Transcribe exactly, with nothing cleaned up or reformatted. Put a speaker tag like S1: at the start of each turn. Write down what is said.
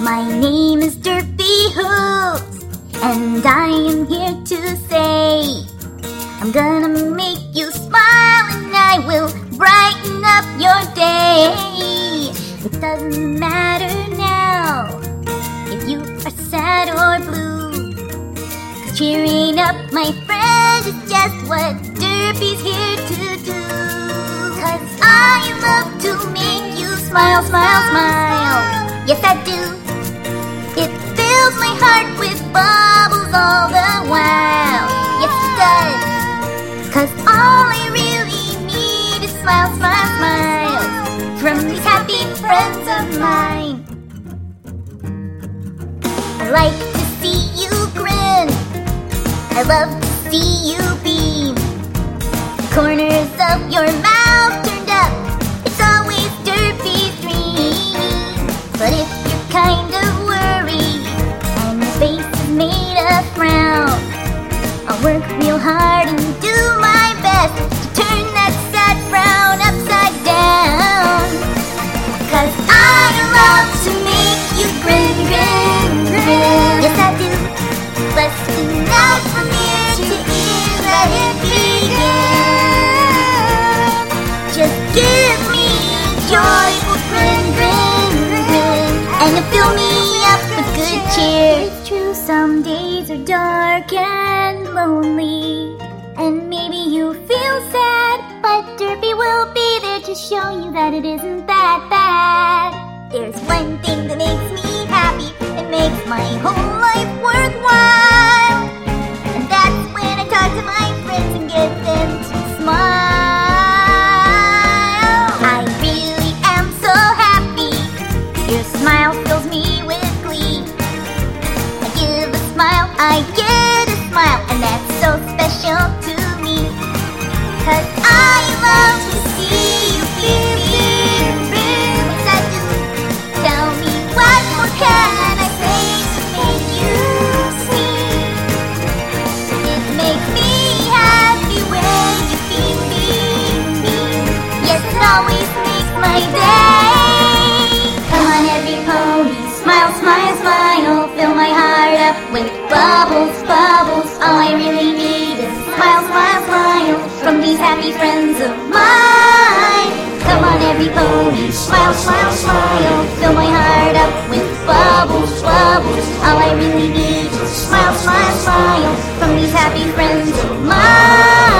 S1: My name is Derpy Hoops, and I am here to say I'm gonna make you smile and I will brighten up your day. It doesn't matter now if you are sad or blue, 'cause cheering up, my friend, is just what Derpy's here to do. 'Cause I love to make you smile, smile, smile. Yes, I do. It fills my heart with bubbles all the while. Yes, it does. 'Cause all I really need is smile, smile, smile from these happy friends of mine. I like to see you grin. I love to see you beam. The corners of your mouth turned up. It's always Derpy's dream. But if you're kind of worried and your face is made of frown, I'll work real hard and do my best to turn that sad frown upside down. 'Cause I love to make you grin, grin, grin. Yes, I do. Busting out from ear to ear, let it begin. Just give me a joyful grin, grin, grin, and you fill me up with good cheer. It's true, some days are dark and lonely, and maybe you feel sad, but Derpy will be there to show you that it isn't that bad. There's one thing that makes me happy, it makes my whole life worthwhile, and that's when I talk to my friends and get them to smile. I really am so happy, your smile fills me with glee. I give a smile, I get a smile, and that's so special to me. 'Cause I love to see you beam, beam, yes I do. Tell me what more can I say to make you see? It makes me happy when you beam, beam, beam. Yes, it always makes my day. Come on every pony, smile, smile, smile. Fill my heart up with bubbles, bubbles. All I really need is smile, smile, smile from these happy friends of mine. Come on every pony, smile, smile, smile. Fill my heart up with bubbles, bubbles. All I really need is smile, smile, smile from these happy friends of mine.